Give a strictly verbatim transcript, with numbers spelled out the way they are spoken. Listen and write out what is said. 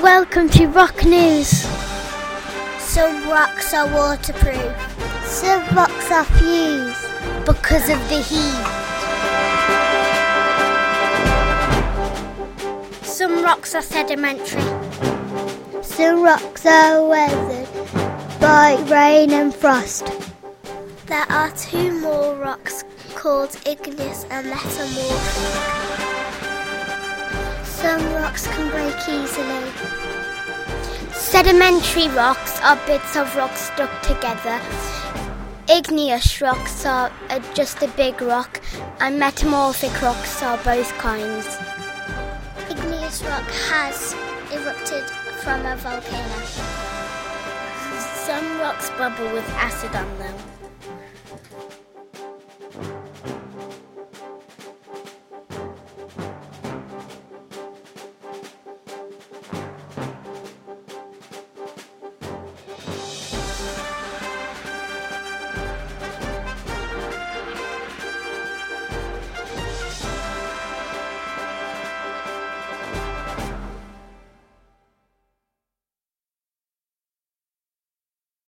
Welcome to Rock News. Some rocks are waterproof. Some rocks are fused because of the heat. Some rocks are sedimentary. Some rocks are weathered by rain and frost. There are two more rocks called igneous and metamorphic. Some rocks can break easily. Sedimentary rocks are bits of rock stuck together. Igneous rocks are just a big rock, and metamorphic rocks are both kinds. Igneous rock has erupted from a volcano. Some rocks bubble with acid on them.